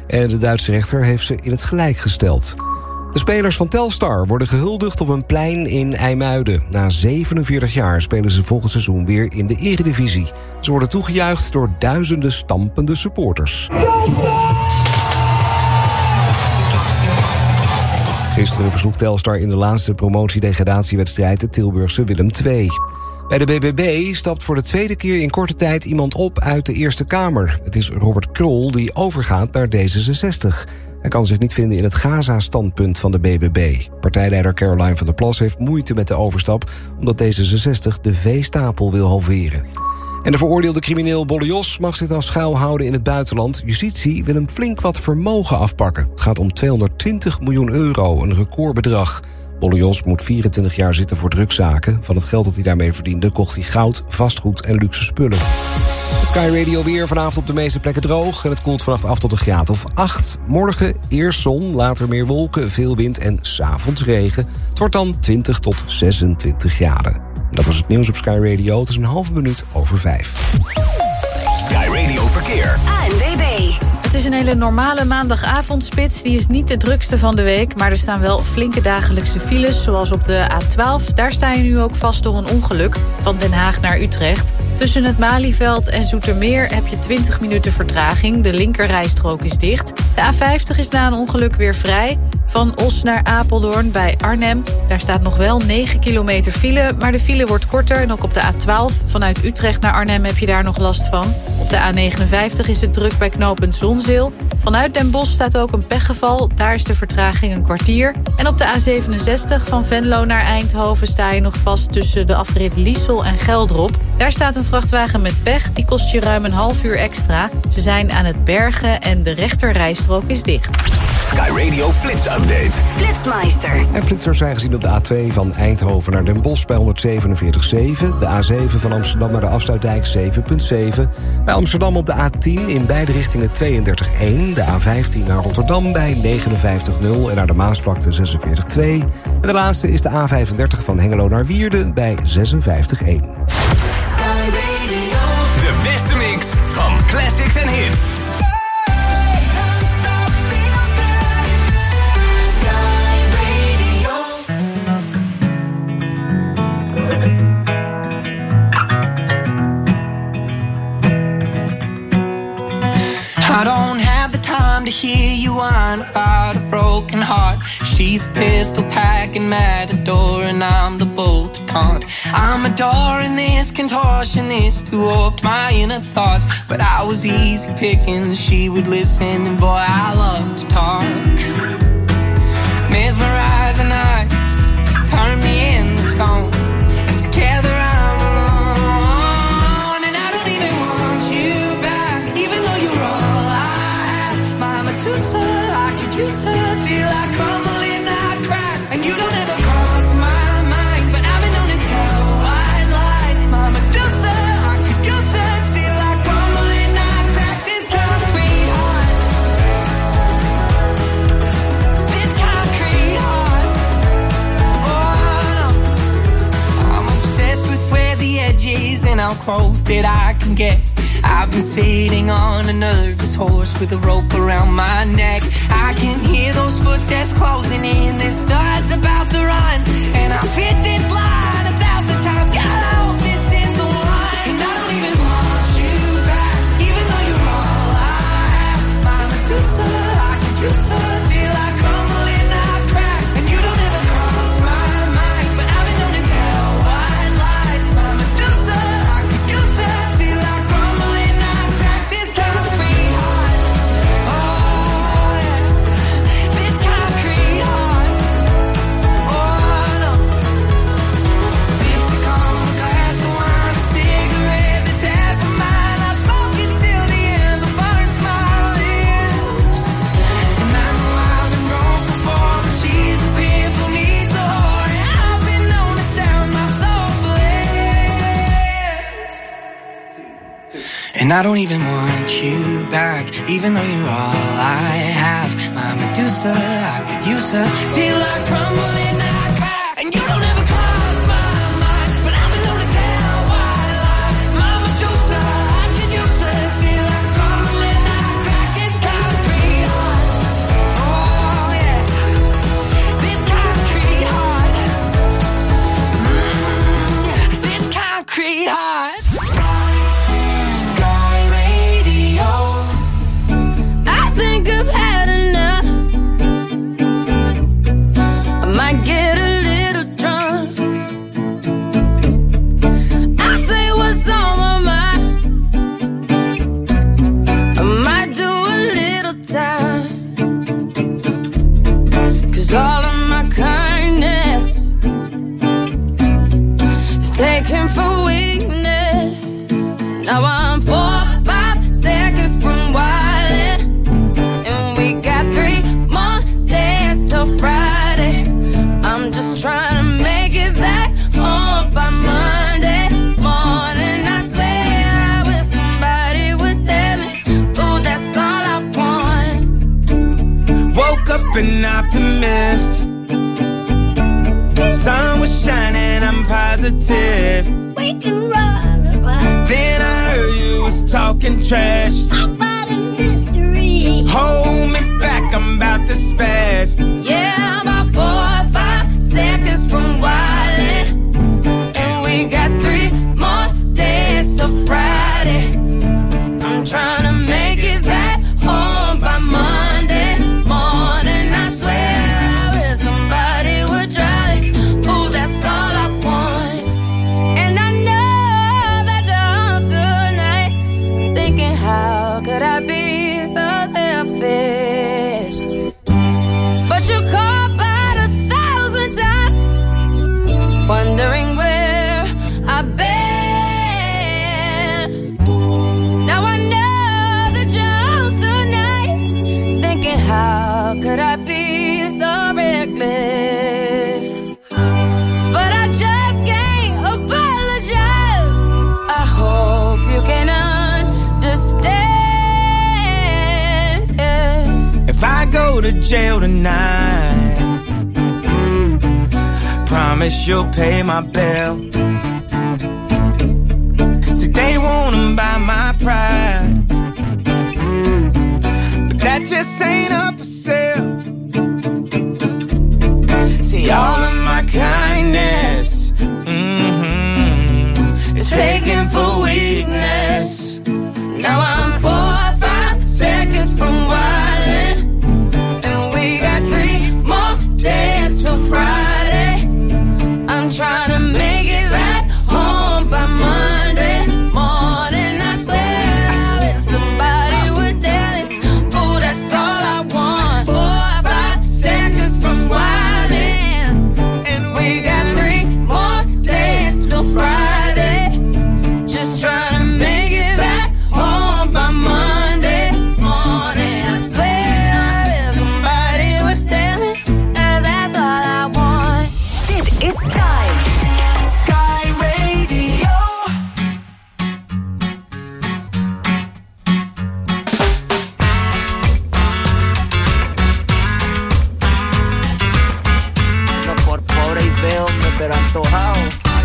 En de Duitse rechter heeft ze in het gelijk gesteld. De spelers van Telstar worden gehuldigd op een plein in IJmuiden. Na 47 jaar spelen ze volgend seizoen weer in de Eredivisie. Ze worden toegejuicht door duizenden stampende supporters. Gisteren versloeg Telstar in de laatste promotiedegradatiewedstrijd de Tilburgse Willem II. Bij de BBB stapt voor de tweede keer in korte tijd iemand op uit de Eerste Kamer. Het is Robert Krol die overgaat naar D66. Hij kan zich niet vinden in het Gaza-standpunt van de BBB. Partijleider Caroline van der Plas heeft moeite met de overstap, omdat D66 de veestapel wil halveren. En de veroordeelde crimineel Bolle Jos mag zich dan schuilhouden in het buitenland. Justitie wil hem flink wat vermogen afpakken. Het gaat om 220 miljoen euro, een recordbedrag. Bolle Jos moet 24 jaar zitten voor drugszaken. Van het geld dat hij daarmee verdiende kocht hij goud, vastgoed en luxe spullen. Het Sky Radio weer vanavond op de meeste plekken droog. En het koelt vannacht af tot een graad of 8. Morgen eerst zon, later meer wolken, veel wind en 's avonds regen. Het wordt dan 20 tot 26 graden. Dat was het nieuws op Sky Radio. Het is een halve minuut over 5. Sky Radio Verkeer. ANWB. Het is een hele normale maandagavondspits. Die is niet de drukste van de week. Maar er staan wel flinke dagelijkse files. Zoals op de A12. Daar sta je nu ook vast door een ongeluk. Van Den Haag naar Utrecht. Tussen het Malieveld en Zoetermeer heb je 20 minuten vertraging. De linkerrijstrook is dicht. De A50 is na een ongeluk weer vrij. Van Os naar Apeldoorn bij Arnhem. Daar staat nog wel 9 kilometer file. Maar de file wordt korter. En ook op de A12 vanuit Utrecht naar Arnhem heb je daar nog last van. Op de A59 is het druk bij knooppunt Zonzeel. Vanuit Den Bosch staat ook een pechgeval. Daar is de vertraging een kwartier. En op de A67 van Venlo naar Eindhoven sta je nog vast tussen de afrit Liesel en Geldrop. Daar staat een vrachtwagen met pech. Die kost je ruim een half uur extra. Ze zijn aan het bergen en de rechterrijstrook is dicht. Sky Radio Flits Update. Flitsmeister. En flitsers zijn gezien op de A2 van Eindhoven naar Den Bosch bij 147,7. De A7 van Amsterdam naar de Afsluitdijk 7,7. Bij Amsterdam op de A10 in beide richtingen 32,1. De A15 naar Rotterdam bij 59,0 en naar de Maasvlakte 46,2. En de laatste is de A35 van Hengelo naar Wierden bij 56,1. De beste mix van classics en hits. I don't have the time to hear you whine about a broken heart. She's a pistol packing matador and I'm the bolt to taunt. I'm adoring this contortionist who warped my inner thoughts. But I was easy picking, she would listen and boy I love to talk. Mesmerizing eyes, turn me into stone. And together I'm alone. And I don't even want you back, even though you're all I have. My Medusa, I could use her till I crumble and I crack. And you don't ever cross my mind, but I've been known to tell white lies. My Medusa, I could use her till I crumble and I crack. This concrete heart, this concrete heart. Oh no, I'm obsessed with where the edge is and how close that I can get. I've been sitting on a nervous horse with a rope around my neck. I can hear those footsteps closing in. This star's about to run, and I've hit this line 1,000 times. God, I hope this is the one. And I don't even want you back, even though you're all I have. My Medusa, I could use her till I crumble and I crack. And you don't ever cross my mind, but I've been known to tell white lies. My Medusa, I could use her till I crumble and I crack. This concrete heart, oh yeah, this concrete heart, oh no. Lipstick on a glass of wine, a cigarette that's half of mine. I smoke it till the end, it burns my lips. And I know I've been broke before, but she's a pimp who needs a whore. And I've been known to sell my soul for less. And I don't even want you back, even though you're all I have. My Medusa, I could use her till I crumble and I crack. And you don't ever cross my mind, but I've been known to tell white lies. My Medusa, I could use her till I crumble and I crack. This concrete heart. think I've had enough. I might get a little drunk. I say what's on my mind. I might do a little time. 'Cause all of my kindness is taken for weakness. Now I'm 4 or 5 seconds from wildin', and we got 3 more days till Friday. I'm just trying to make it back home by Monday morning. I swear I wish somebody would tell me, ooh, that's all I want. Woke up an optimist. Sun was shining, I'm positive. We can run. Then I heard you was talking trash about a mystery. Hold me back, I'm about to spaz. Yeah, about 4 or 5 seconds from wildin', and we got 3 more days till Friday. I'm trying to make it back home by Monday morning. I swear I wish somebody would drive. Ooh, that's all I want. And I know that you're home tonight, thinking how could I be so selfish? But you called about 1,000 times, wondering where I've been. Now I know that you're home tonight, thinking how could I be so reckless? But I just can't apologize. I hope you can understand. If I go to jail tonight, promise you'll pay my bill. See, they wanna buy my pride, but that just ain't up for sale. See, all of my kindness is taken for weakness. Now I'm 4 or 5 seconds from wildin', and we got 3 more days till Friday. I'm trying to make it back home by Monday morning. I swear I wish somebody would tell me, ooh, that's all I want. 4 or 5 seconds from wildin', and we got 3 more days till Friday. Just trying to make it back home by Monday morning. I swear I wish somebody would tell me, 'cause that's all I want. Dit is Sky. Sky Radio. No por pobre y feo, pero antojado.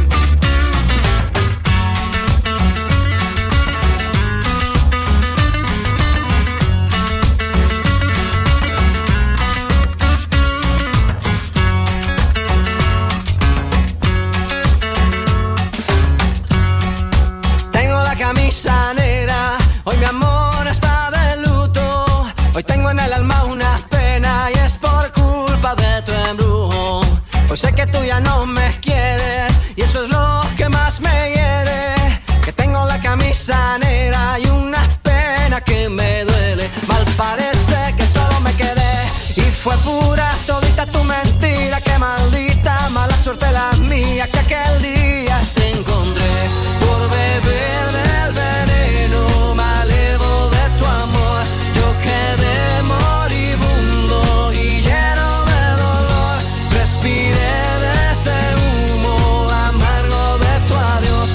Tengo la camisa negra, hoy mi amor está de luto. Hoy tengo en el alma una pena y es por culpa de tu embrujo. Hoy sé que tú ya no me quieres y eso es lo que más me hiere. Que tengo la camisa negra y una pena que me duele. Mal parece que solo me quedé y fue pura todita tu mentira. Que maldita mala suerte la mía que aquel día te encontré. Por beber del veneno me alevo de tu amor. Yo quedé moribundo y lleno de dolor. Respiré de ese humo amargo de tu adiós.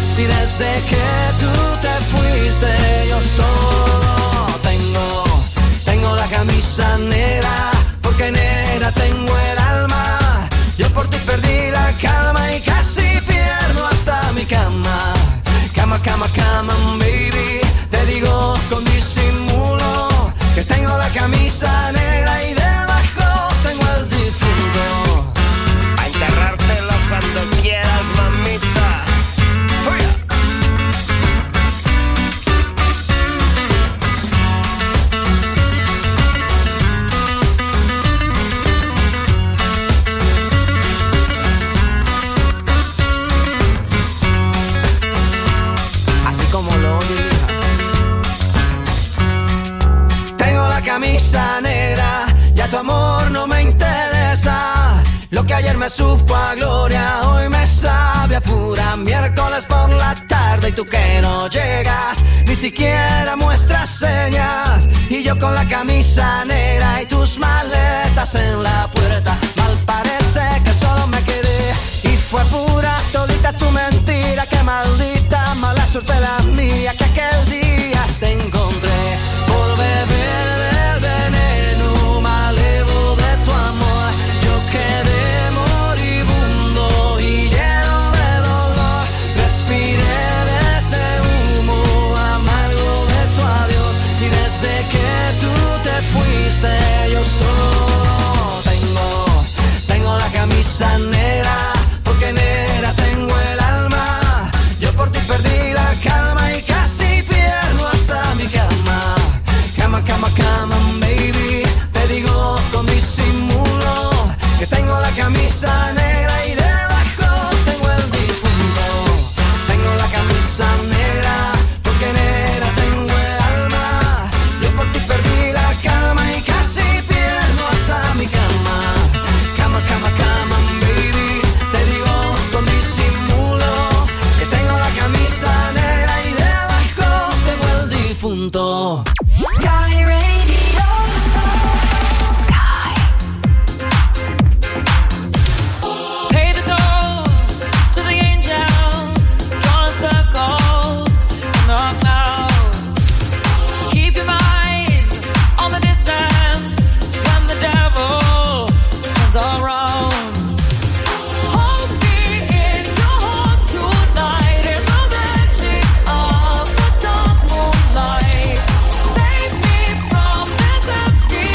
camisa negra, ya tu amor no me interesa. Lo que ayer me supo a gloria, hoy me sabe a pura. Miércoles por la tarde y tú que no llegas, ni siquiera muestras señas. Y yo con la camisa negra y tus maletas en la puerta. Mal parece que solo me quedé y fue pura todita tu mentira. Qué maldita mala suerte la mía que aquel día te encontré por beber del veneno malevo de tu amor. Yo quedé moribundo y lleno de dolor. Respiré de ese humo amargo de tu adiós. Y desde que tú te fuiste yo solo tengo la camisa negra, porque negra tengo el alma. Yo por ti perdí la calma y casi pierdo hasta mi cama. Cama, cama, cama, baby. Te digo con disimulo que tengo la camisa negra y debajo tengo el difunto. Tengo la camisa negra, porque negra tengo el alma. Yo por ti perdí la calma y casi pierdo hasta mi cama. Cama, cama, cama, baby. Te digo con disimulo que tengo la camisa negra y debajo tengo el difunto. Sky Radio. Sky. Pay the toll to the angels, drawing circles in the clouds. Keep your mind on the distance when the devil turns around. Hold me in your heart tonight in the magic of the dark moonlight. Save me from this empty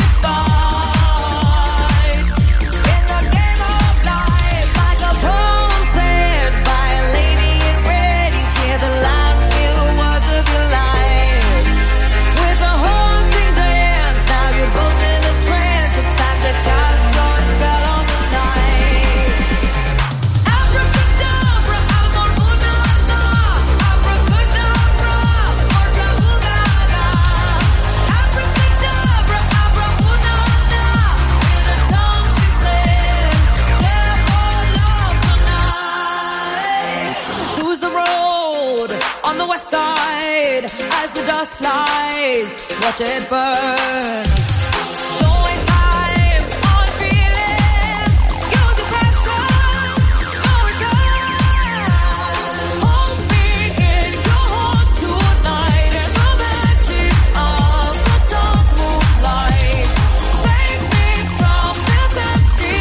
fight. In the game of life, like a poem said by a lady in red, you hear the last few words of your life. With a haunting dance, now you're both in a trance. It's time to cast your spell on the night. Abracadabra, amor, una, na. Abracadabra, morga, ugaga. Abracadabra, abra, una, na. In a tongue she said, therefore love tonight. Choose the road on the west side as the dust flies. Watch it burn. Don't waste time on feeling. Use your passion. No return. Hold me in your heart tonight in the magic of the dark moonlight. Save me from this empty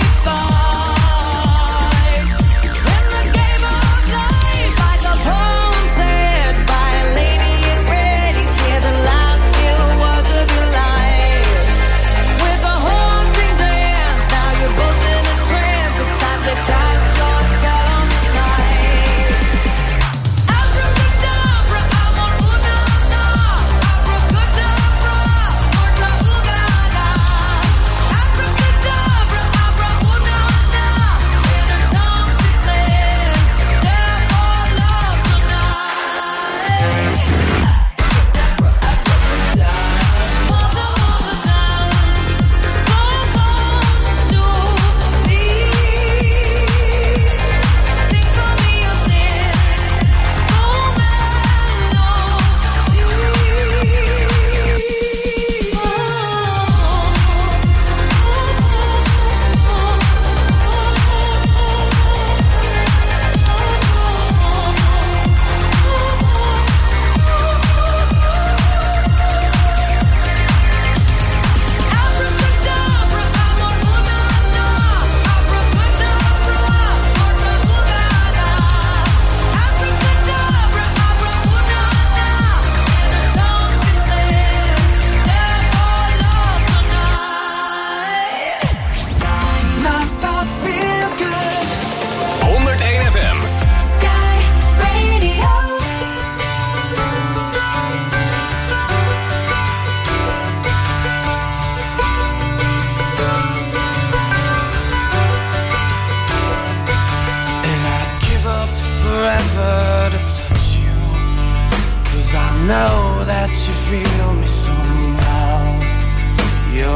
fight. In the game of life, like a poem said by a lady in red, you hear the last few words of your life.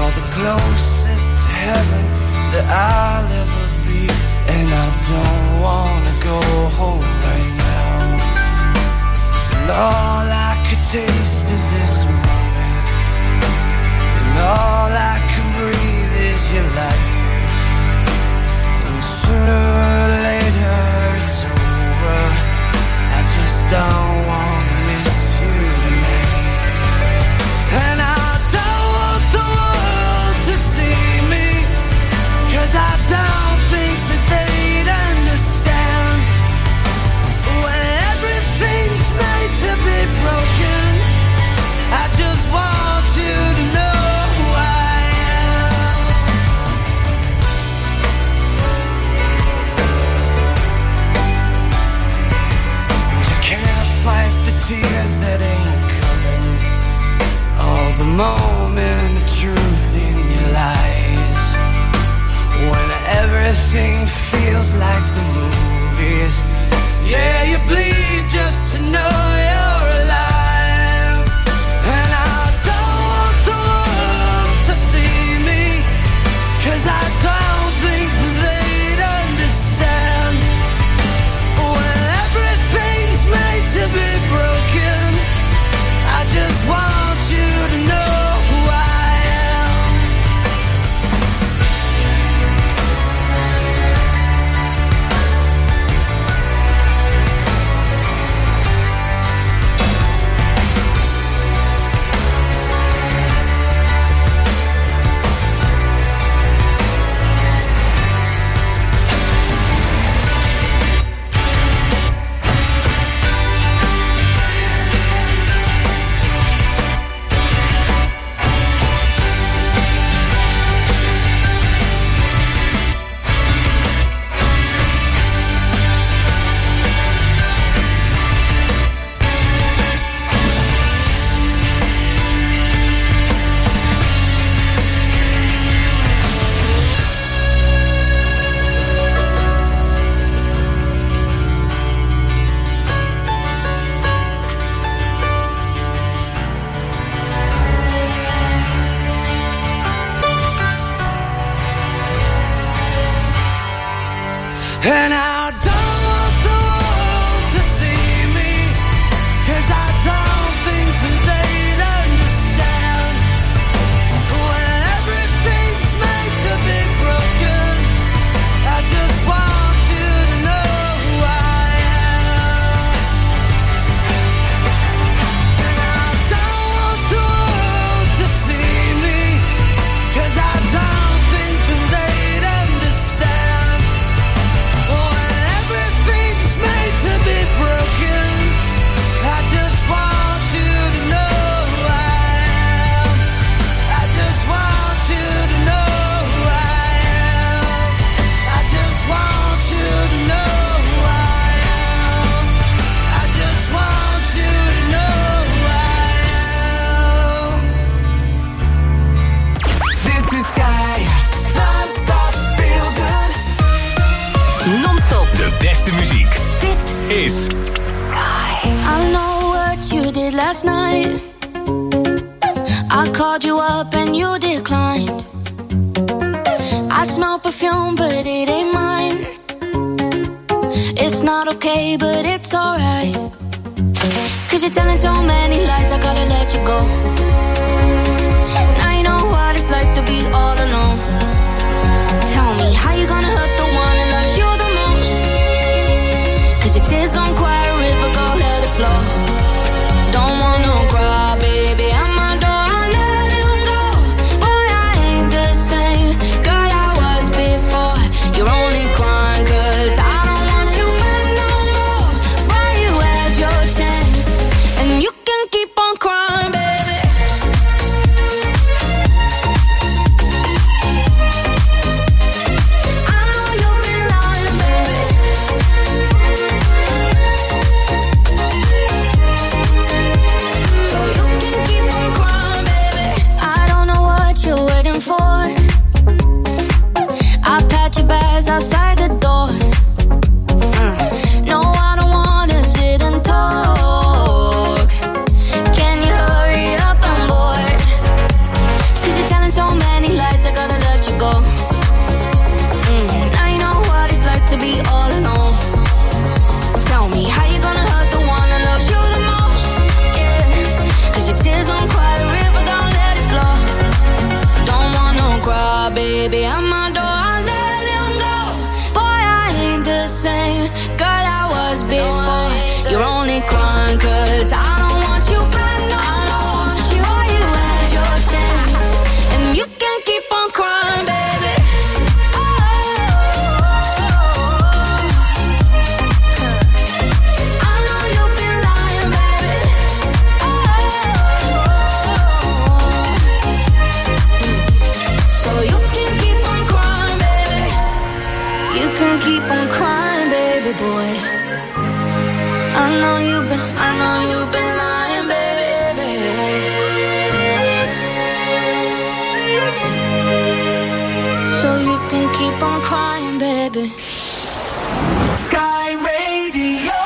You're the closest to heaven that I'll ever be, and I don't wanna go home right now. And all I could taste is this moment, and all I can breathe is your life. And sooner or later it's over. I just don't wanna miss you tonight. And I don't want the world to see me, 'cause I don't think that they'd understand. When everything's made to be broken, I just want you to know who I am. You can't fight the tears that ain't coming, all the moment of truth in your lies. When everything feels like the movies, yeah, you bleed just to know you're alive. And I don't want the world to see me, 'cause I don't think they'd understand. When everything's made to be broken, I just want you to know who I am. And I don't want the world to see me, 'cause I don't think that they'd understand. When everything's made to be broken, I just want you to know who I am. And I don't want the world to see me, 'cause I don't think that they'd understand. When everything's made to be broken, I just want you to know who I am. I just want you to know who I am. I just want you to know who I am. I just want you to know who I am. This is Sky. Non-stop feel good. Non-stop. De beste muziek. Dit Is I know what you did last night. I called you up and you declined. I smell perfume, but it ain't mine. It's not okay, but it's alright. 'Cause you're telling so many lies, I gotta let you go. Now you know what it's like to be all alone. Tell me, how you gonna hurt the one that loves you the most? 'Cause your tears gon' cry a river, go let it flow. Don't wanna cry, baby, I'm my door, I let him go. Boy, I ain't the same girl I was before. You're only crying 'cause I don't want you back no more. Why you had your chance, and you can keep on crying, baby. baby at my door. I let him go. Boy, I ain't the same girl I was before. You're only crying 'cause I don't want you back no more. Boy, you had your chance, and you can keep on crying, baby. I know you've been lying, baby. So you can keep on crying, baby. You can keep on crying, baby boy. I know you've been lying, baby. So you can keep on crying, baby. Sky Radio.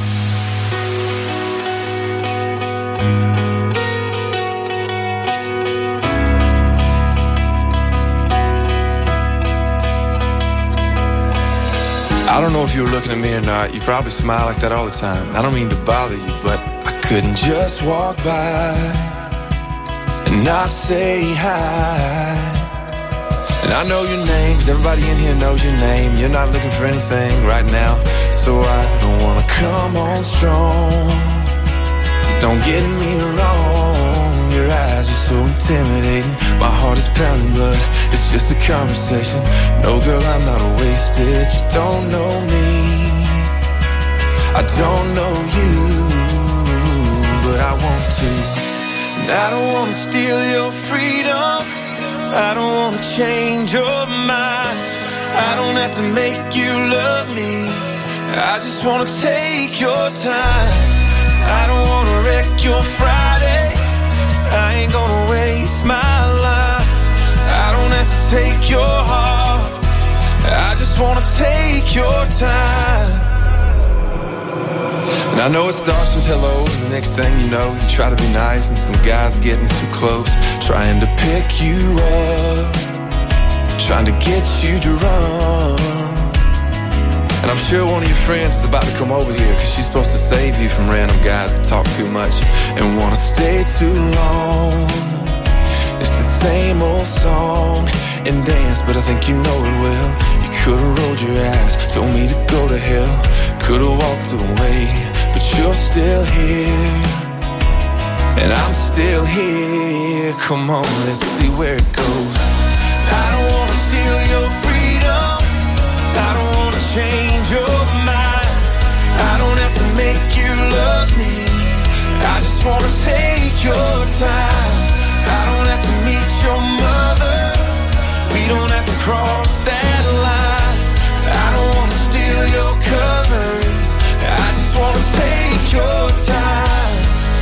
I don't know if you were looking at me or not. You probably smile like that all the time. I don't mean to bother you, but I couldn't just walk by and not say hi. And I know your name, 'cause everybody in here knows your name. You're not looking for anything right now, so I don't wanna come on strong. Don't get me wrong, your eyes are so intimidating. My heart is pounding, but it's just a conversation. No, girl, I'm not wasted. You don't know me, I don't know you, but I want to. And I don't wanna steal your freedom, I don't wanna change your mind. I don't have to make you love me, I just wanna take your time. I don't wanna wreck your Friday, I ain't gonna waste my life. I don't have to take your heart, I just wanna take your time. And I know it starts with hello, and the next thing you know, you try to be nice, and some guy's getting too close, trying to pick you up, trying to get you to run. And I'm sure one of your friends is about to come over here, 'cause she's supposed to save you from random guys that talk too much and wanna stay too long. It's the same old song and dance, but I think you know it well. You could've rolled your ass, told me to go to hell, could've walked away, but you're still here, and I'm still here. Come on, let's see where it goes. I don't wanna steal your freedom, I don't wanna change your mind. I don't have to make you love me, I just wanna take your time. I don't have to meet your mother, we don't have to cross that line. I don't wanna steal your covers, I just wanna take your time.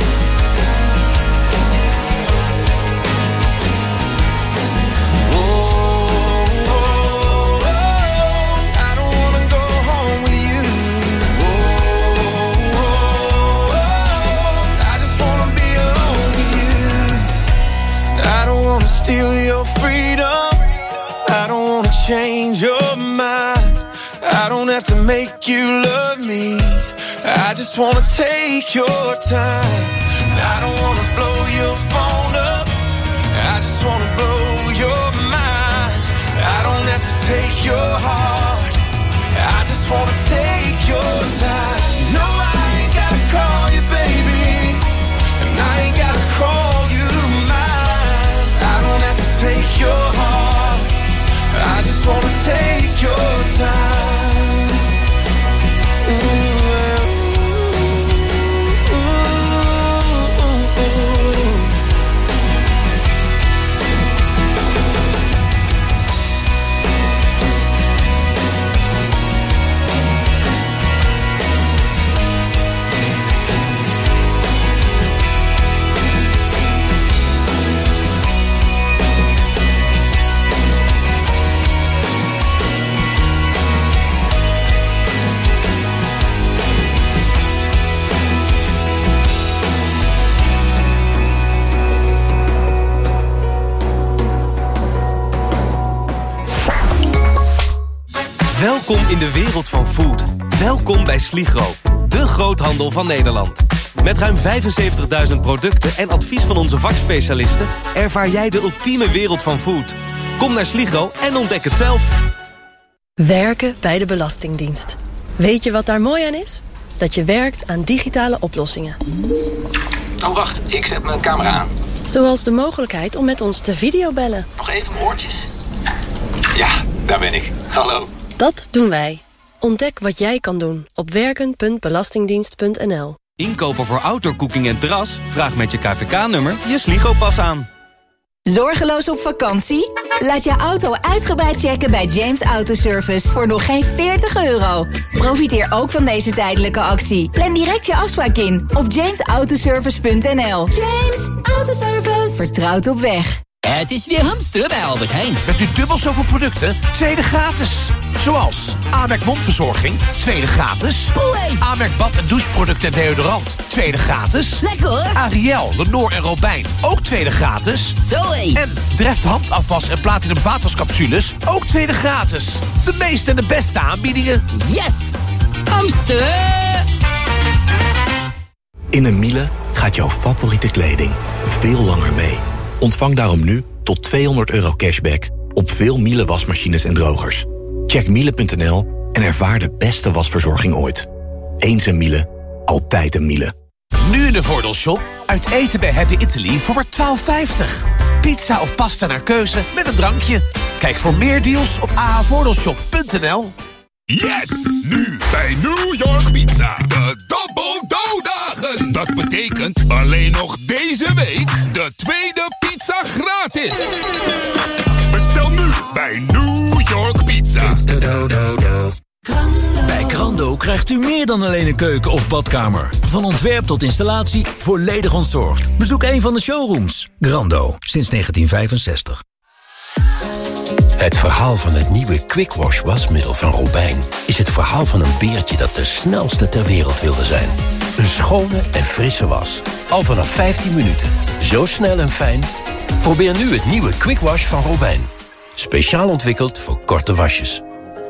Steal your freedom, I don't wanna change your mind. I don't have to make you love me, I just wanna take your time. I don't wanna blow your phone up, I just wanna blow your mind. I don't have to take your heart, I just wanna take your time. No, I ain't gotta call you baby, and I ain't gotta call you mine. I don't have to take your heart, I just wanna take your time. Welkom in de wereld van food. Welkom bij Sligro, de groothandel van Nederland. Met ruim 75.000 producten en advies van onze vakspecialisten ervaar jij de ultieme wereld van food. Kom naar Sligro en ontdek het zelf. Werken bij de Belastingdienst. Weet je wat daar mooi aan is? Dat je werkt aan digitale oplossingen. Oh, wacht. Ik zet mijn camera aan. Zoals de mogelijkheid om met ons te videobellen. Nog even mijn oortjes. Ja, daar ben ik. Hallo. Dat doen wij. Ontdek wat jij kan doen op werken.belastingdienst.nl. Inkopen voor outdoorcooking en terras? Vraag met je KVK-nummer je Sligro-pas aan. Zorgeloos op vakantie? Laat je auto uitgebreid checken bij James Autoservice voor nog geen €40. Profiteer ook van deze tijdelijke actie. Plan direct je afspraak in op jamesautoservice.nl. James Autoservice. Vertrouwd op weg. Het is weer hamsteren bij Albert Heijn. Met nu dubbel zoveel producten, tweede gratis. Zoals Amerk mondverzorging, tweede gratis. Amerk bad- en doucheproducten en deodorant, tweede gratis. Lekker hoor. Ariel, Lenore en Robijn, ook tweede gratis. Zoé. En Dreft handafwas en Platinum vaatwascapsules, ook tweede gratis. De meeste en de beste aanbiedingen. Yes! Hamsteren! In een Miele gaat jouw favoriete kleding veel langer mee. Ontvang daarom nu tot €200 cashback op veel Miele wasmachines en drogers. Check miele.nl en ervaar de beste wasverzorging ooit. Eens een Miele, altijd een Miele. Nu in de Voordeelshop, uit eten bij Happy Italy voor maar €12,50. Pizza of pasta naar keuze met een drankje. Kijk voor meer deals op ahvoordeelshop.nl. Yes! Nu bij New York Pizza. De Double Dough-dagen. Dat betekent alleen nog deze week de tweede pizza gratis. Bestel nu bij New York Pizza. Bij Grando krijgt u meer dan alleen een keuken of badkamer. Van ontwerp tot installatie, volledig ontzorgd. Bezoek een van de showrooms. Grando, sinds 1965. Het verhaal van het nieuwe Quick Wash wasmiddel van Robijn is het verhaal van een beertje dat de snelste ter wereld wilde zijn. Een schone en frisse was. Al vanaf 15 minuten. Zo snel en fijn. Probeer nu het nieuwe Quick Wash van Robijn. Speciaal ontwikkeld voor korte wasjes.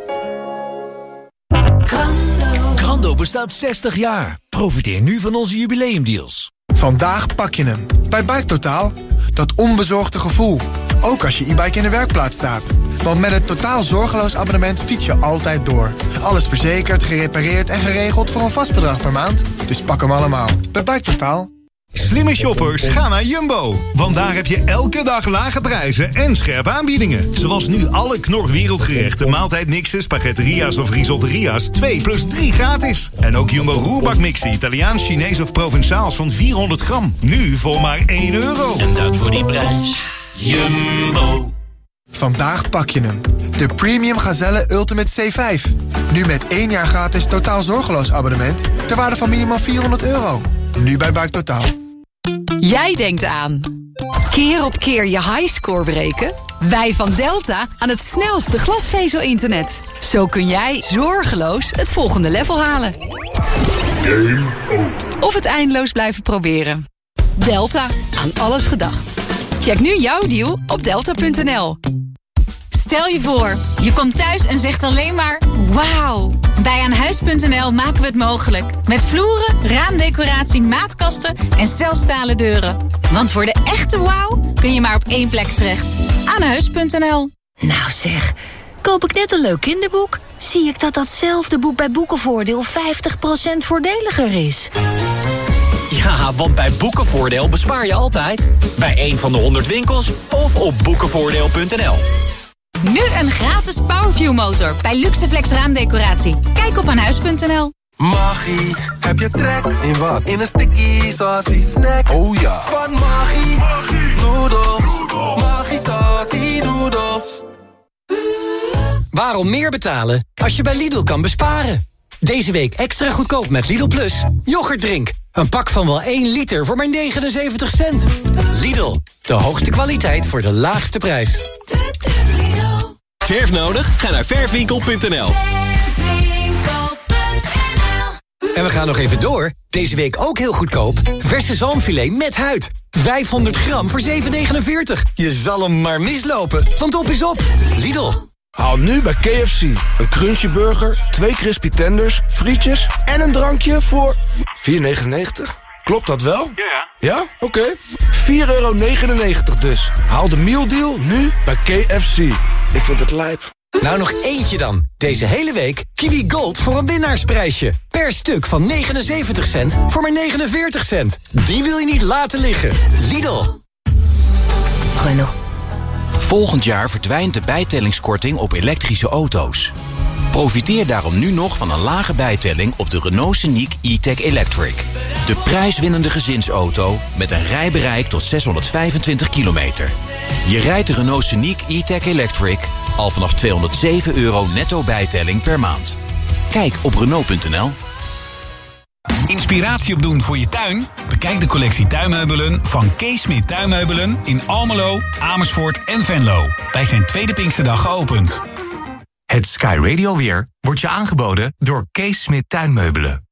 Grando bestaat 60 jaar. Profiteer nu van onze jubileumdeals. Vandaag pak je hem. Bij Biketotaal. Dat onbezorgde gevoel. Ook als je e-bike in de werkplaats staat. Want met het totaal zorgeloos abonnement fiets je altijd door. Alles verzekerd, gerepareerd en geregeld voor een vast bedrag per maand. Dus pak hem allemaal. Bij Biketotaal. Slimme shoppers, ga naar Jumbo. Want daar heb je elke dag lage prijzen en scherpe aanbiedingen. Zoals nu alle Knor wereldgerechten, maaltijdmixen, spaghetteria's of risotteria's 2 plus 3 gratis. En ook Jumbo roerbakmixen, Italiaans, Chinees of Provençaals van 400 gram. Nu voor maar €1. En dat voor die prijs. Jumbo. Vandaag pak je hem. De Premium Gazelle Ultimate C5. Nu met 1 jaar gratis totaal zorgeloos abonnement ter waarde van minimaal €400. Nu bij Biketotaal. Jij denkt aan keer op keer je highscore breken? Wij van Delta aan het snelste glasvezel-internet. Zo kun jij zorgeloos het volgende level halen. Game over. Of het eindeloos blijven proberen. Delta, aan alles gedacht. Check nu jouw deal op delta.nl. Stel je voor, je komt thuis en zegt alleen maar wauw. Bij Aanhuis.nl maken we het mogelijk. Met vloeren, raamdecoratie, maatkasten en zelfstalen deuren. Want voor de echte wauw kun je maar op één plek terecht. Aanhuis.nl. Nou zeg, koop ik net een leuk kinderboek, zie ik dat datzelfde boek bij Boekenvoordeel 50% voordeliger is. Ja, want bij Boekenvoordeel bespaar je altijd. Bij een van de 100 winkels of op boekenvoordeel.nl. Nu een gratis Powerview motor bij Luxeflex raamdecoratie. Kijk op aanhuis.nl. Maggie, heb je trek in wat? In een sticky saucy snack. Oh ja. Van Maggie, noedels. Maggie saucy noedels. Waarom meer betalen als je bij Lidl kan besparen? Deze week extra goedkoop met Lidl Plus. Yoghurtdrink. Een pak van wel 1 liter voor maar 79 cent. Lidl, de hoogste kwaliteit voor de laagste prijs. Verf nodig? Ga naar verfwinkel.nl. En we gaan nog even door. Deze week ook heel goedkoop. Verse zalmfilet met huid. 500 gram voor 7,49. Je zal hem maar mislopen, want op is op. Lidl. Haal nu bij KFC een crunchy burger, 2 crispy tenders, frietjes en een drankje voor $4,99. Klopt dat wel? Ja. Ja? Oké. €4,99 dus. Haal de mealdeal nu bij KFC. Ik vind het lijp. Nou, nog eentje dan. Deze hele week Kiwi Gold voor een winnaarsprijsje. Per stuk van 79 cent voor maar 49 cent. Die wil je niet laten liggen. Lidl. Renault. Volgend jaar verdwijnt de bijtellingskorting op elektrische auto's. Profiteer daarom nu nog van een lage bijtelling op de Renault Scenic E-Tech Electric. De prijswinnende gezinsauto met een rijbereik tot 625 kilometer. Je rijdt de Renault Scenic E-Tech Electric al vanaf €207 netto bijtelling per maand. Kijk op Renault.nl. Inspiratie opdoen voor je tuin? Bekijk de collectie tuinmeubelen van Kees Smit Tuinmeubelen in Almelo, Amersfoort en Venlo. Wij zijn tweede Pinksterdag geopend. Het Sky Radio weer wordt je aangeboden door Kees Smit Tuinmeubelen.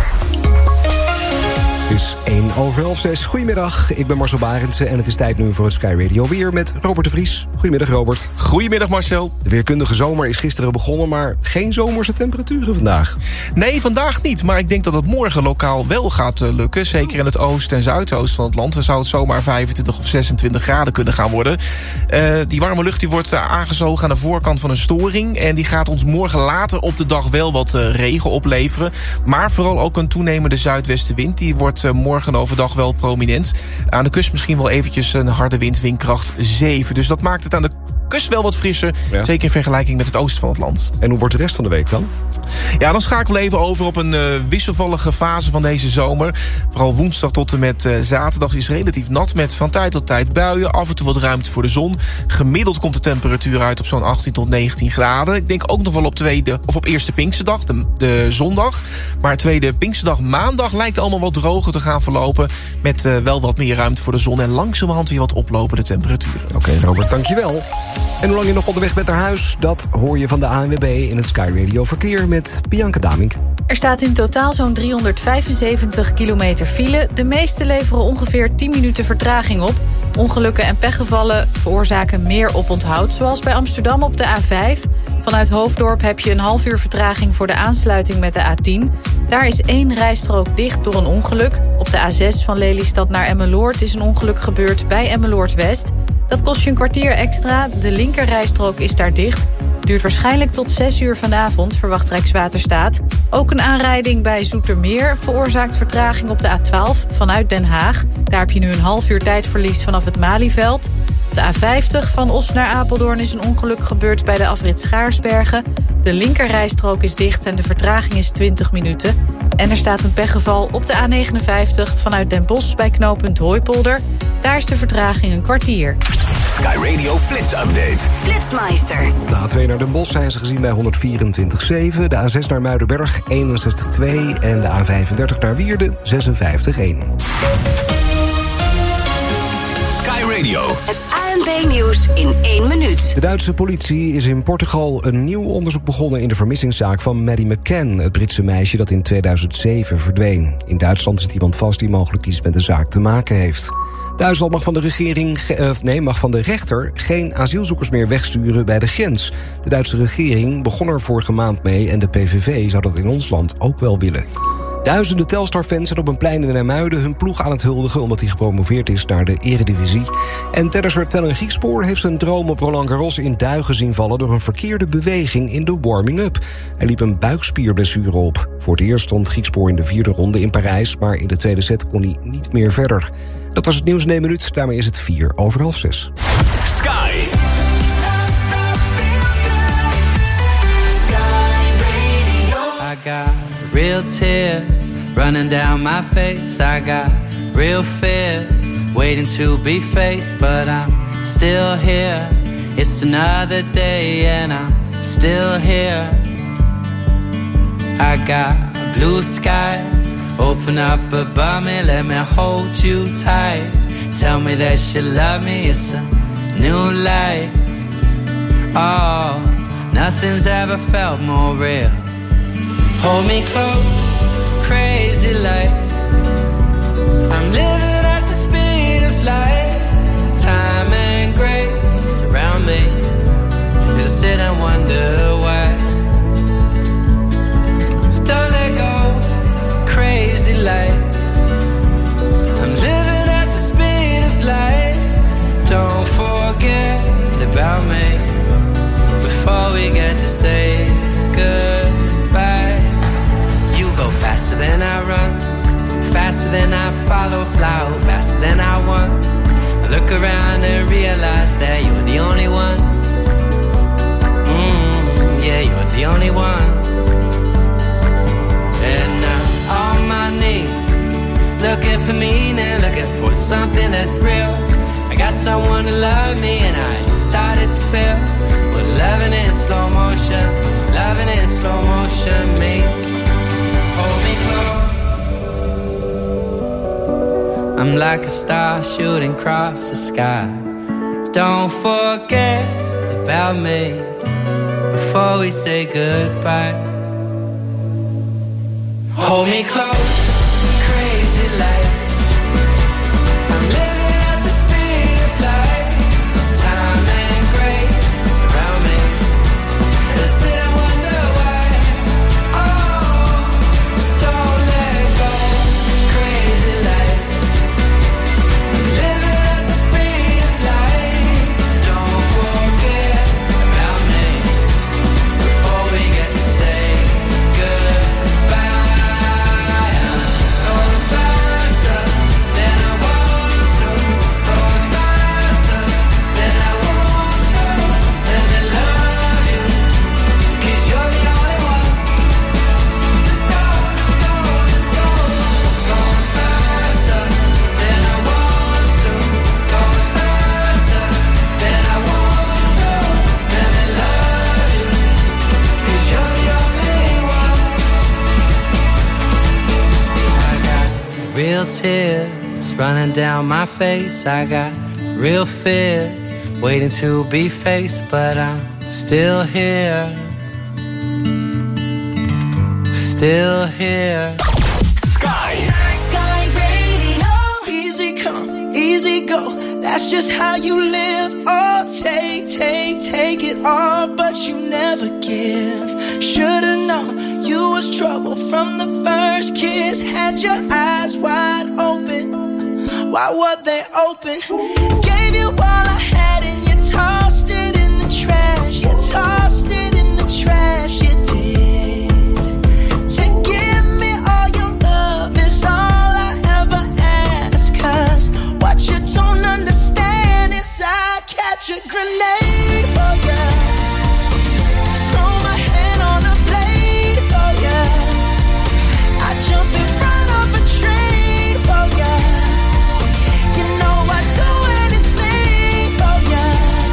Het is 6:01. Goedemiddag, ik ben Marcel Barendse en het is tijd nu voor het Sky Radio weer met Robert de Vries. Goedemiddag, Robert. Goedemiddag, Marcel. De weerkundige zomer is gisteren begonnen, maar geen zomerse temperaturen vandaag. Nee, vandaag niet, maar ik denk dat het morgen lokaal wel gaat lukken. Zeker in het oosten en zuidoosten van het land. Dan zou het zomaar 25 of 26 graden kunnen gaan worden. Die warme lucht die wordt aangezogen aan de voorkant van een storing. En die gaat ons morgen later op de dag wel wat regen opleveren. Maar vooral ook een toenemende zuidwestenwind. Die wordt morgen overdag wel prominent. Aan de kust misschien wel eventjes een harde wind, windkracht 7. Dus dat maakt het aan de kust wel wat frisser. Ja. Zeker in vergelijking met het oosten van het land. En hoe wordt de rest van de week dan? Ja, dan schakelen we even over op een wisselvallige fase van deze zomer. Vooral woensdag tot en met zaterdag is relatief nat met van tijd tot tijd buien. Af en toe wat ruimte voor de zon. Gemiddeld komt de temperatuur uit op zo'n 18 tot 19 graden. Ik denk ook nog wel op eerste Pinksterdag, de zondag. Maar tweede Pinksterdag maandag lijkt allemaal wat droger te gaan verlopen. Met wel wat meer ruimte voor de zon. En langzamerhand weer wat oplopende temperaturen. Oké, Robert, dankjewel. En hoe lang je nog onderweg bent naar huis, dat hoor je van de ANWB in het Sky Radio Verkeer met Bianca Damink. Er staat in totaal zo'n 375 kilometer file. De meeste leveren ongeveer 10 minuten vertraging op. Ongelukken en pechgevallen veroorzaken meer oponthoud. Zoals bij Amsterdam op de A5. Vanuit Hoofddorp heb je een half uur vertraging voor de aansluiting met de A10. Daar is 1 rijstrook dicht door een ongeluk. Op de A6 van Lelystad naar Emmeloord is een ongeluk gebeurd bij Emmeloord West. Dat kost je een kwartier extra. De linkerrijstrook is daar dicht. Duurt waarschijnlijk tot 6 uur vanavond, verwacht Rijkswaterstaat. Ook een aanrijding bij Zoetermeer veroorzaakt vertraging op de A12 vanuit Den Haag. Daar heb je nu een half uur tijdverlies vanaf het Malieveld. Op de A50 van Os naar Apeldoorn is een ongeluk gebeurd bij de afrit Schaarsbergen. De linkerrijstrook is dicht en de vertraging is 20 minuten. En er staat een pechgeval op de A59 vanuit Den Bosch bij knooppunt Hooipolder. Daar is de vertraging een kwartier. Sky Radio Flits Update. Flitsmeister. De A2 naar Den Bosch zijn ze gezien bij 124,7. De A6 naar Muidenberg 61,2. En de A35 naar Wierden 56,1. Sky Radio. Het ANP-nieuws in 1 minuut. De Duitse politie is in Portugal een nieuw onderzoek begonnen in de vermissingszaak van Maddie McCann, het Britse meisje dat in 2007 verdween. In Duitsland zit iemand vast die mogelijk iets met de zaak te maken heeft. Duitsland mag van de rechter geen asielzoekers meer wegsturen bij de grens. De Duitse regering begon er vorige maand mee en de PVV zou dat in ons land ook wel willen. Duizenden Telstar-fans zijn op een plein in IJmuiden hun ploeg aan het huldigen omdat hij gepromoveerd is naar de Eredivisie. En tennisser Tellen Griekspoor heeft zijn droom op Roland Garros in duigen zien vallen door een verkeerde beweging in de warming-up. Hij liep een buikspierblessure op. Voor het eerst stond Griekspoor in de 4e ronde in Parijs, maar in de tweede set kon hij niet meer verder. Dat was het nieuws in 1 minuut, daarmee is het 6:04. Sky. I got real tears running down my face. I got real fears waiting to be faced, but I'm still here. It's another day and I'm still here. I got blue skies open up above me, let me hold you tight. Tell me that you love me, it's a new light. Oh, nothing's ever felt more real. Hold me close, crazy light. I'm living at the speed of light. Time and grace surround me as I sit and wonder why. Don't let go, crazy light. slow motion, loving in slow motion. Me, hold me close. I'm like a star shooting across the sky. Don't forget about me before we say goodbye. Hold me close, crazy light. I'm living at the speed of light. Time and grace around me. I sit and wonder why. Oh, don't let go, crazy light. I'm living at the speed of light. Don't forget about me before we get to say goodbye. Real tears running down my face. I got real fears waiting to be faced, but I'm still here. Still here. Sky Radio. Easy come, easy go. That's just how you live. Oh, take it all, but you never give. Should've known you was trouble from the first kiss. Had your eyes wide open. Why were they open? Gave you all I had and you tossed it in the trash. You tossed it in the trash, you did. To give me all your love is all I ever ask. 'Cause what you don't understand is I'd catch a grenade for ya. Throw my hand on a blade for ya. I jump in front of a train for ya. You know I'd do anything for ya.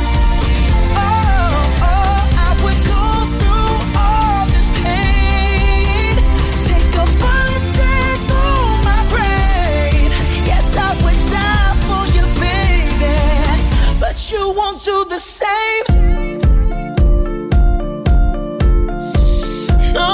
Oh, I would go through all this pain. Take a bullet straight through my brain. Yes, I would die for you, baby. But you won't do the same. No.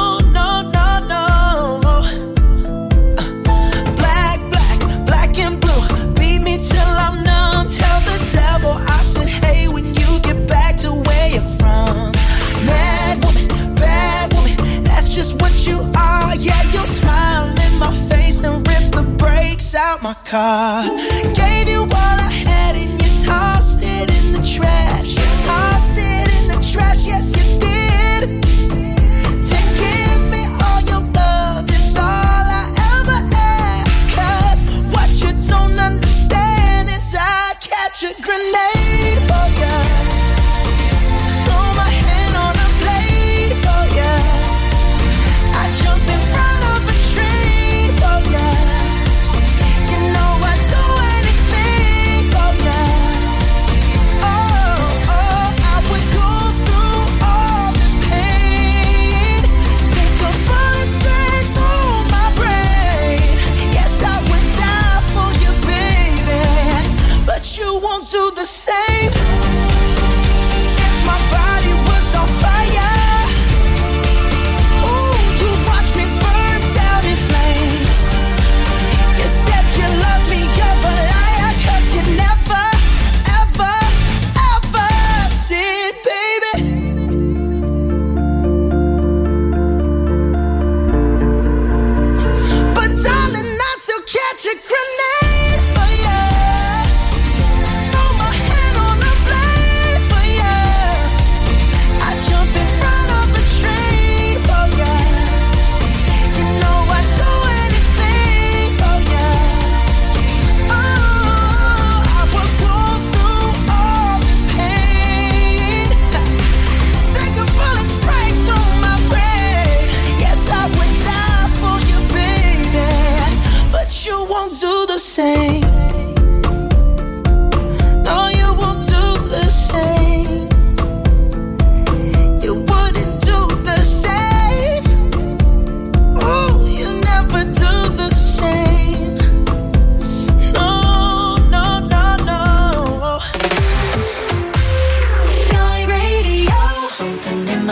Black and blue. Beat me till I'm numb. Tell the devil I said, hey, when you get back to where you're from. Mad woman, bad woman. That's just what you are. Yeah, you'll smile in my face, then rip the brakes out my car. Gave you all I had and you tossed it in the trash. You tossed it in the trash, yes you did. To give me all your love is all I ever ask. 'Cause what you don't understand is I'd catch a grenade for ya. Throw my hand on a blade for ya. I jump in front of a train for ya. You know I'd do anything.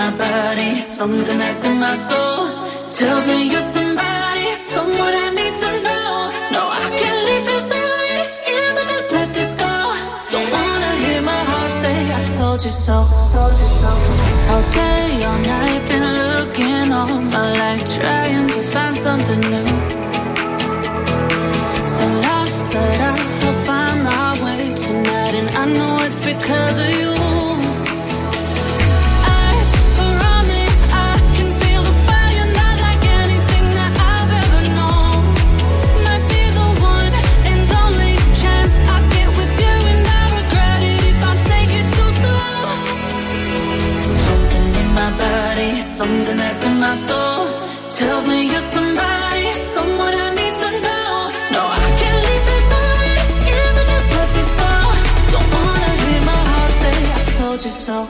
my body, something that's in my soul tells me you're somebody, someone I need to know. No, I can't leave this already if I just let this go. Don't wanna hear my heart say I told you so. All day, all night, been looking all my life, trying to find something new. So lost, but I'll find my way tonight, and I know it's because of you. Something that's in my soul tells me you're somebody, someone I need to know. No, I can't leave this already if I just let this go. Don't wanna hear my heart say I told you so.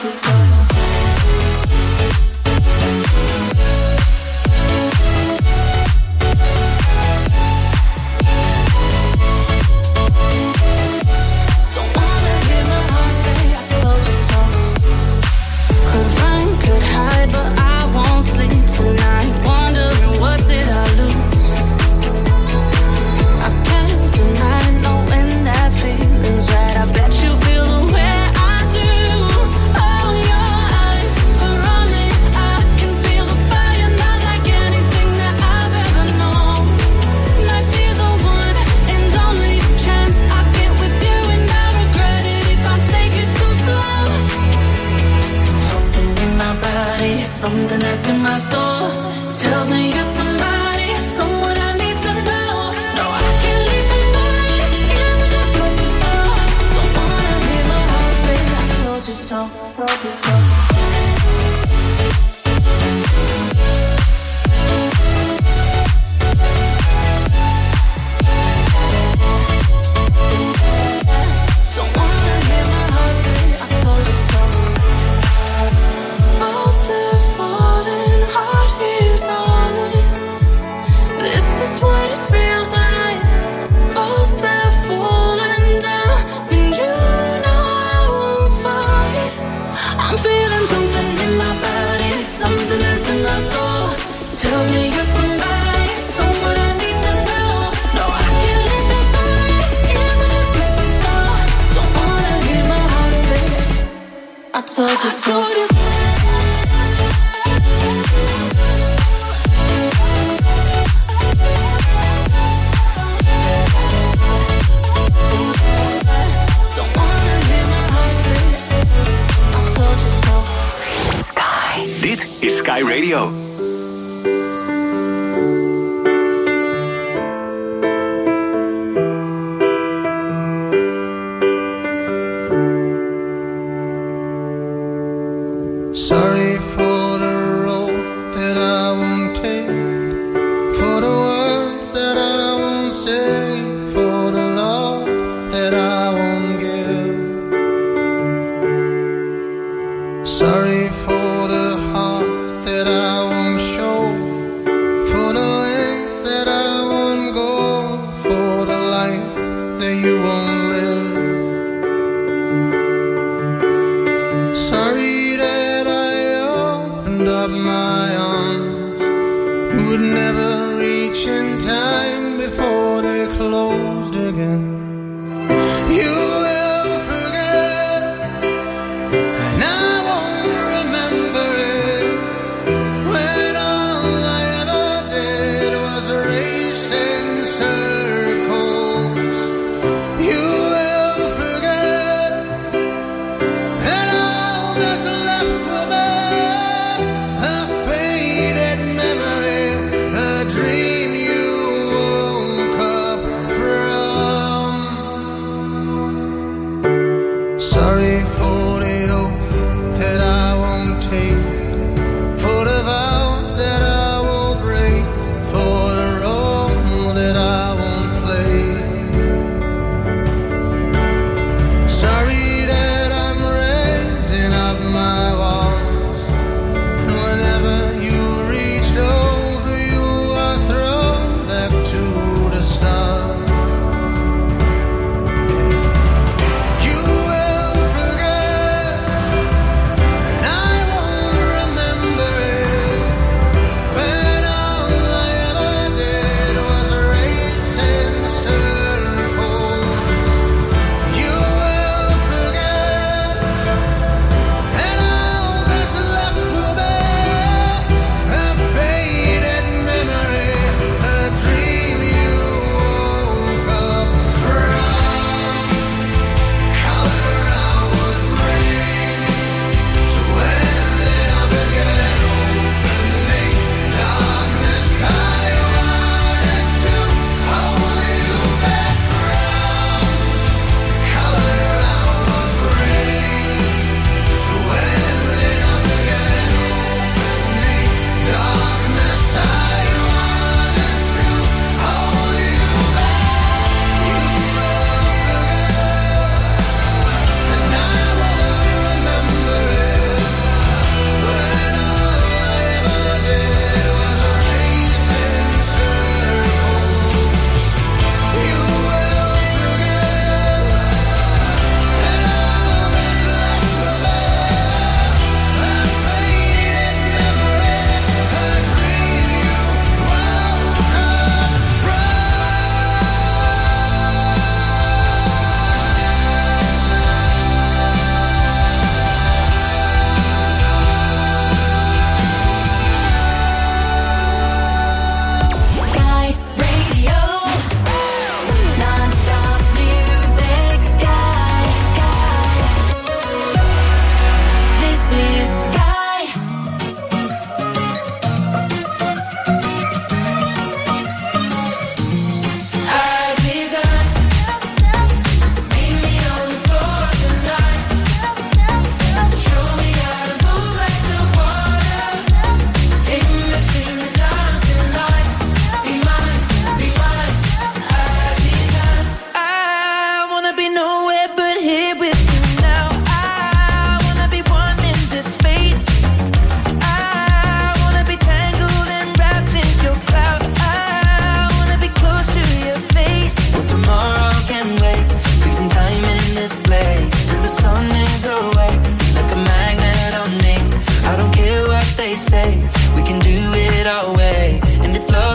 Something that's in my soul tells me you're somebody, someone I need to know. No, I can't leave this already if I just let this go. Don't wanna hear my heart say I told you so. Don't wanna hear my heart say I told you so. What it feels like, most that falling down, and you know I won't fight. I'm feeling something in my body, something that's in my soul. Tells me you're somebody, someone I need to know. No, I can't let this already if I just let this go. Don't wanna hear my heart say I told you so. Dit is Sky Radio. Sorry for the road that I won't take, for the words that I won't say, for the love that I won't give. Sorry for the heart that I won't show, for the lengths that I won't go, for the life that you won't live. Sorry that I opened up my arms, would never reach in time before they closed again. You will forget, and I won't remember it, when all I ever did was race in circles. You will forget, and all that's left for me, a faded memory, a dream you woke up from. Sorry for the oath that I won't take, for the vows that I will break, for the role that I won't play. Sorry that I'm raising up my walls,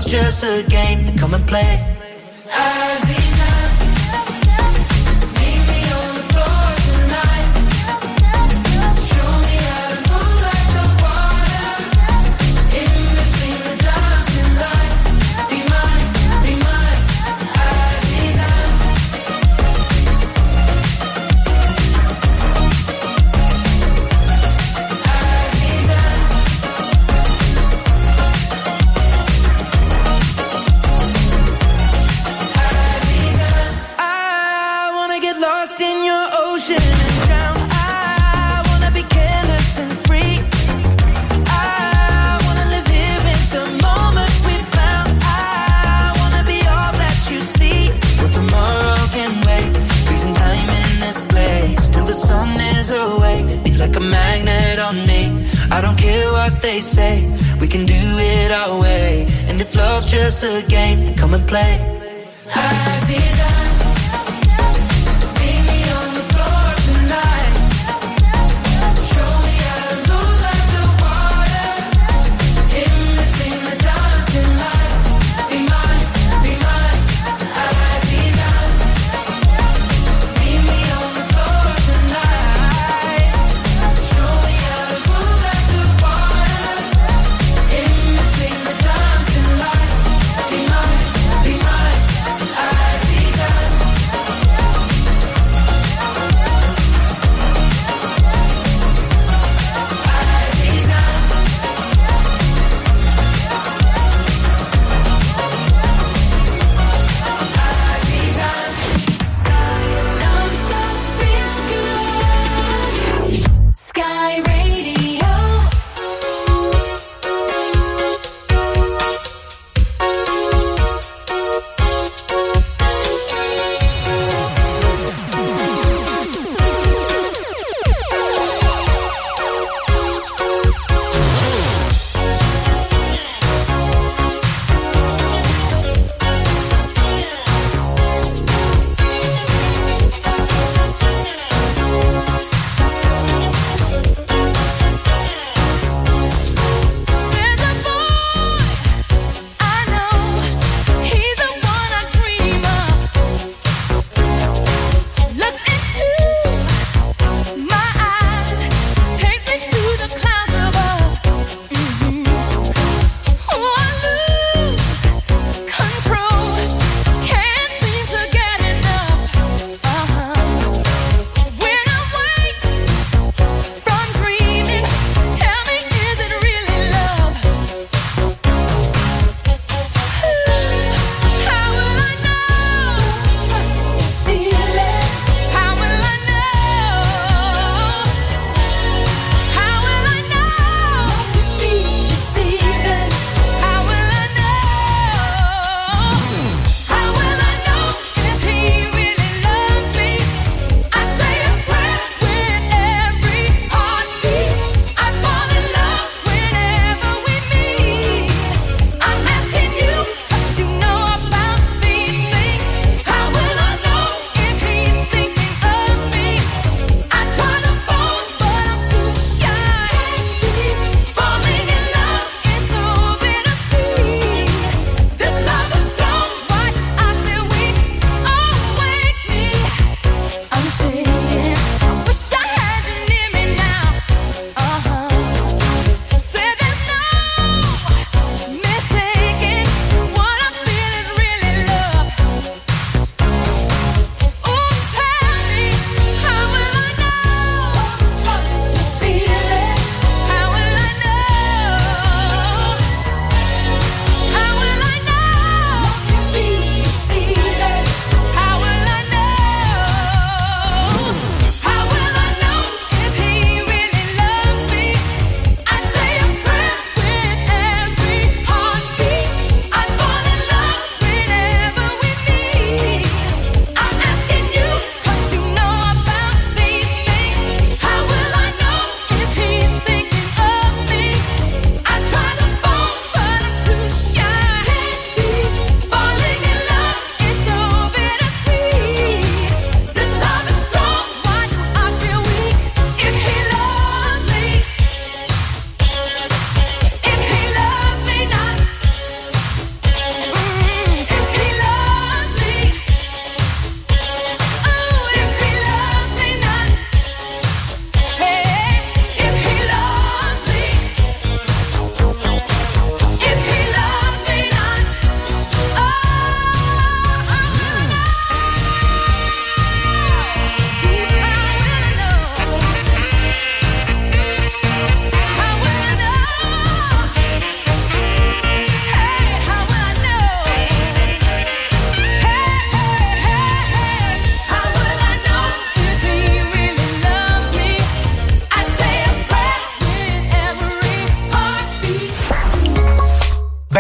love's just a game, then come and play. I don't care what they say, we can do it our way. And if love's just a game, then come and play.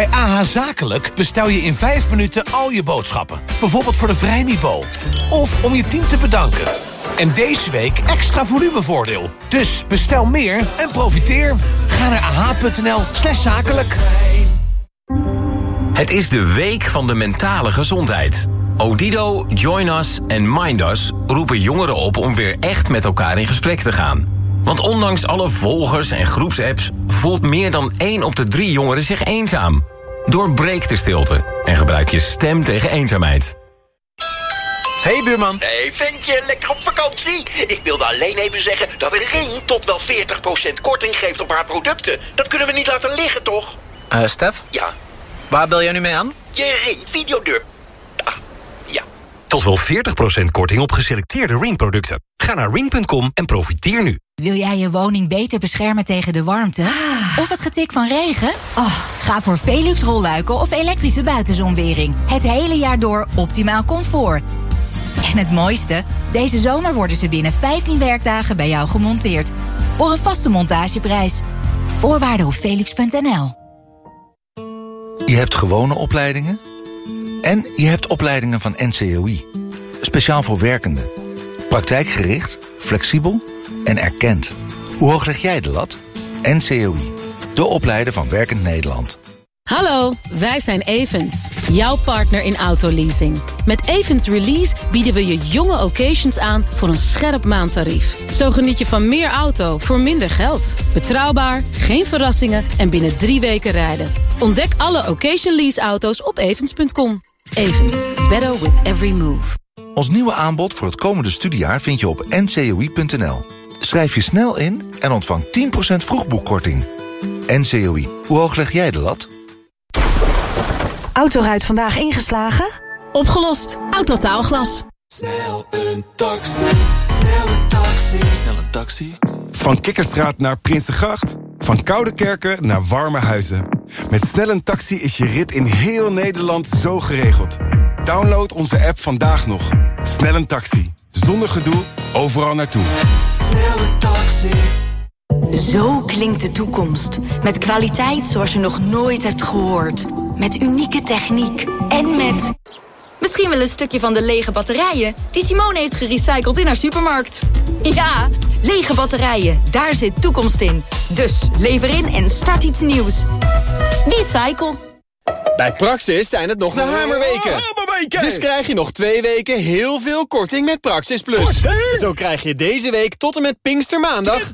Bij AH Zakelijk bestel je in 5 minuten al je boodschappen. Bijvoorbeeld voor de Vrijmibo. Of om je team te bedanken. En deze week extra volumevoordeel. Dus bestel meer en profiteer. Ga naar ah.nl/zakelijk. Het is de week van de mentale gezondheid. Odido, Join Us en Mind Us roepen jongeren op om weer echt met elkaar in gesprek te gaan. Want ondanks alle volgers en groepsapps voelt meer dan 1 op de 3 jongeren zich eenzaam. Doorbreek de stilte en gebruik je stem tegen eenzaamheid. Hey buurman. Hey ventje, lekker op vakantie? Ik wilde alleen even zeggen dat Ring tot wel 40% korting geeft op haar producten. Dat kunnen we niet laten liggen, toch? Stef? Ja? Waar bel jij nu mee aan? Je Ring videodeur. Ja. Tot wel 40% korting op geselecteerde Ring-producten. Ga naar ring.com en profiteer nu. Wil jij je woning beter beschermen tegen de warmte? Of het getik van regen? Ga voor Velux rolluiken of elektrische buitenzonwering. Het hele jaar door optimaal comfort. En het mooiste? Deze zomer worden ze binnen 15 werkdagen bij jou gemonteerd. Voor een vaste montageprijs. Voorwaarden op velux.nl. Je hebt gewone opleidingen en je hebt opleidingen van NCOI. Speciaal voor werkenden. Praktijkgericht, flexibel en erkend. Hoe hoog leg jij de lat? NCOI, de opleider van Werkend Nederland. Hallo, wij zijn Evans, jouw partner in autoleasing. Met Evans Release bieden we je jonge occasions aan voor een scherp maandtarief. Zo geniet je van meer auto voor minder geld. Betrouwbaar, geen verrassingen en binnen 3 weken rijden. Ontdek alle occasion lease auto's op evans.com. Evans, better with every move. Ons nieuwe aanbod voor het komende studiejaar vind je op ncoi.nl. Schrijf je snel in en ontvang 10% vroegboekkorting. NCOI, hoe hoog leg jij de lat? Autoruit vandaag ingeslagen? Opgelost. Autotaalglas. Snel een taxi, snel een taxi. Snel een taxi. Van Kikkerstraat naar Prinsengracht. Van Koudekerken naar Warme Huizen. Met Snel een taxi is je rit in heel Nederland zo geregeld. Download onze app vandaag nog. Snel een taxi. Zonder gedoe, overal naartoe. Snel een taxi. Zo klinkt de toekomst. Met kwaliteit zoals je nog nooit hebt gehoord. Met unieke techniek. En met... misschien wel een stukje van de lege batterijen die Simone heeft gerecycled in haar supermarkt. Ja, lege batterijen. Daar zit toekomst in. Dus lever in en start iets nieuws. Recycle. Bij Praxis zijn het nog de hamerweken. Dus krijg je nog 2 weken heel veel korting met Praxis Plus. Zo krijg je deze week tot en met Pinkstermaandag...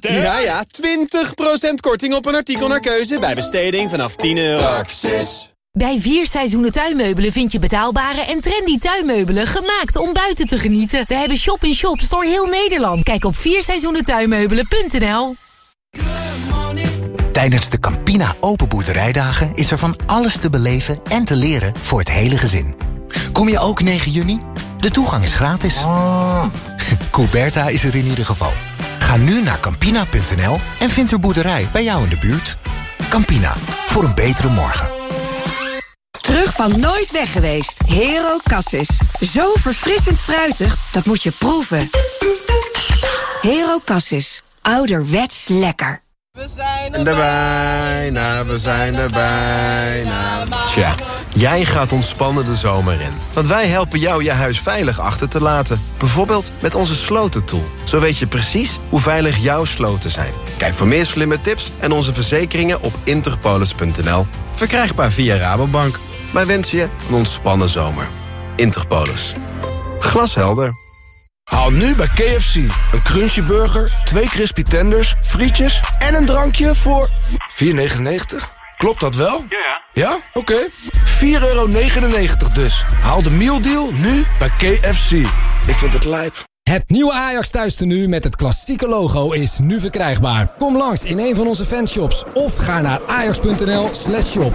20% korting op een artikel naar keuze bij besteding vanaf €10. Praxis. Bij 4 Seizoenen Tuinmeubelen vind je betaalbare en trendy tuinmeubelen gemaakt om buiten te genieten. We hebben shop-in-shops door heel Nederland. Kijk op 4seizoenentuinmeubelen.nl. Tijdens de Campina Open Boerderijdagen is er van alles te beleven en te leren voor het hele gezin. Kom je ook 9 juni? De toegang is gratis. Couberta is er in ieder geval. Ga nu naar Campina.nl en vind de boerderij bij jou in de buurt. Campina, voor een betere morgen. Terug van nooit weg geweest. Hero Cassis. Zo verfrissend fruitig, dat moet je proeven. Hero Cassis. Ouderwets lekker. We zijn er bijna, we zijn er bijna. Tja, jij gaat ontspannen de zomer in. Want wij helpen jou je huis veilig achter te laten. Bijvoorbeeld met onze slotentool. Zo weet je precies hoe veilig jouw sloten zijn. Kijk voor meer slimme tips en onze verzekeringen op interpolis.nl. Verkrijgbaar via Rabobank. Wij wensen je een ontspannen zomer. Interpolis. Glashelder. Haal nu bij KFC een crunchy burger, 2 crispy tenders, frietjes en een drankje voor €4,99. Klopt dat wel? Ja. Ja? Oké. €4,99 dus. Haal de mealdeal nu bij KFC. Ik vind het lijp. Het nieuwe Ajax thuistenu met het klassieke logo is nu verkrijgbaar. Kom langs in een van onze fanshops of ga naar ajax.nl/shop.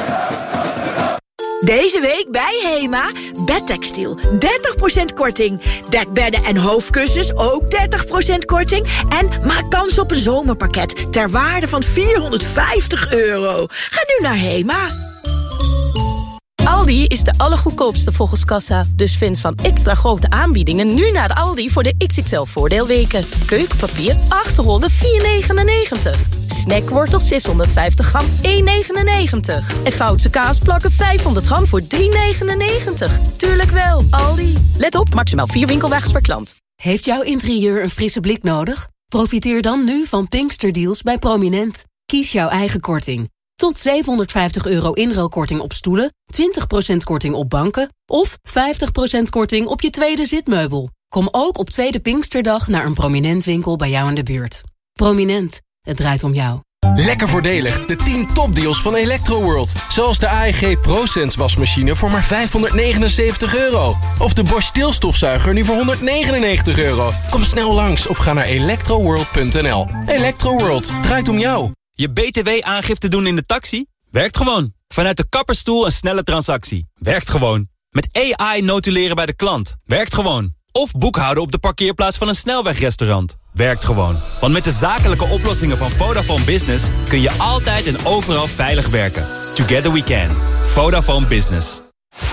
Deze week bij HEMA, bedtextiel, 30% korting. Dekbedden en hoofdkussens ook 30% korting. En maak kans op een zomerpakket ter waarde van €450. Ga nu naar HEMA. Aldi is de allergoedkoopste volgens kassa. Dus vind van extra grote aanbiedingen nu naar Aldi voor de XXL voordeelweken. Keukenpapier 8 rollen €4,99. Snackwortel 650 gram, 1,99. En Goudse kaasplakken 500 gram voor 3,99. Tuurlijk wel, Aldi. Let op, maximaal 4 winkelwagens per klant. Heeft jouw interieur een frisse blik nodig? Profiteer dan nu van Pinksterdeals bij Prominent. Kies jouw eigen korting. Tot €750 inruilkorting op stoelen, 20% korting op banken of 50% korting op je tweede zitmeubel. Kom ook op tweede Pinksterdag naar een Prominent winkel bij jou in de buurt. Prominent, het draait om jou. Lekker voordelig, de 10 topdeals van Electroworld. Zoals de AEG ProSense wasmachine voor maar €579. Of de Bosch deelstofzuiger nu voor €199. Kom snel langs of ga naar electroworld.nl. Electroworld, draait om jou. Je BTW-aangifte doen in de taxi? Werkt gewoon. Vanuit de kapperstoel een snelle transactie. Werkt gewoon. Met AI notuleren bij de klant. Werkt gewoon. Of boekhouden op de parkeerplaats van een snelwegrestaurant. Werkt gewoon. Want met de zakelijke oplossingen van Vodafone Business kun je altijd en overal veilig werken. Together we can. Vodafone Business.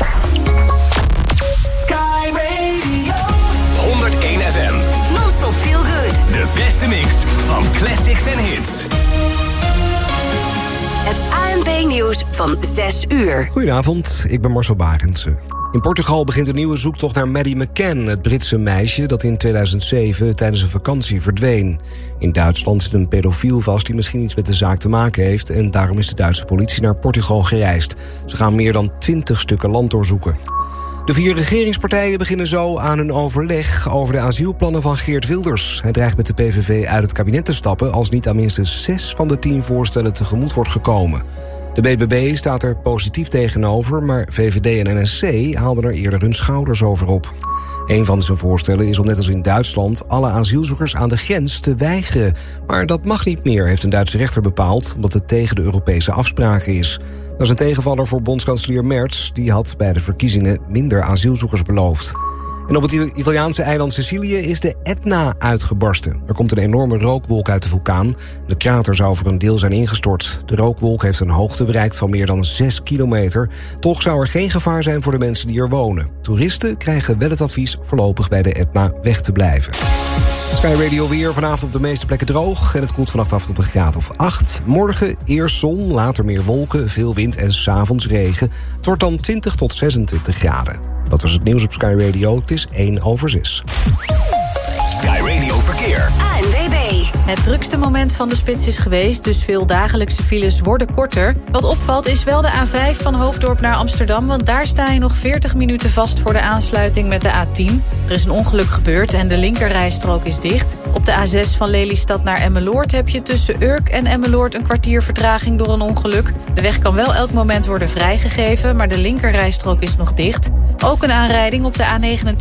Sky Radio 101 FM. Non-stop feel good. De beste mix van classics en hits. Het ANP-nieuws van 6 uur. Goedenavond, ik ben Marcel Barendse. In Portugal begint een nieuwe zoektocht naar Maddie McCann, het Britse meisje dat in 2007 tijdens een vakantie verdween. In Duitsland zit een pedofiel vast die misschien iets met de zaak te maken heeft en daarom is de Duitse politie naar Portugal gereisd. Ze gaan meer dan 20 stukken land doorzoeken. De 4 regeringspartijen beginnen zo aan een overleg over de asielplannen van Geert Wilders. Hij dreigt met de PVV uit het kabinet te stappen als niet aan minstens 6 van de 10 voorstellen tegemoet wordt gekomen. De BBB staat er positief tegenover, maar VVD en NSC haalden er eerder hun schouders over op. Een van zijn voorstellen is om net als in Duitsland alle asielzoekers aan de grens te weigeren. Maar dat mag niet meer, heeft een Duitse rechter bepaald, omdat het tegen de Europese afspraken is. Dat is een tegenvaller voor bondskanselier Merz, die had bij de verkiezingen minder asielzoekers beloofd. En op het Italiaanse eiland Sicilië is de Etna uitgebarsten. Er komt een enorme rookwolk uit de vulkaan. De krater zou voor een deel zijn ingestort. De rookwolk heeft een hoogte bereikt van meer dan 6 kilometer. Toch zou er geen gevaar zijn voor de mensen die er wonen. Toeristen krijgen wel het advies voorlopig bij de Etna weg te blijven. Sky Radio weer, vanavond op de meeste plekken droog. En het koelt vannacht af tot een graad of 8. Morgen eerst zon, later meer wolken, veel wind en 's avonds regen. Het wordt dan 20 tot 26 graden. Dat was het nieuws op Sky Radio. Het is 1:06. Sky Radio Verkeer. ANWB. Het drukste moment van de spits is geweest, dus veel dagelijkse files worden korter. Wat opvalt is wel de A5 van Hoofddorp naar Amsterdam, want daar sta je nog 40 minuten vast voor de aansluiting met de A10. Er is een ongeluk gebeurd en de linkerrijstrook is dicht. Op de A6 van Lelystad naar Emmeloord heb je tussen Urk en Emmeloord een kwartier vertraging door een ongeluk. De weg kan wel elk moment worden vrijgegeven, maar de linkerrijstrook is nog dicht. Ook een aanrijding op de A29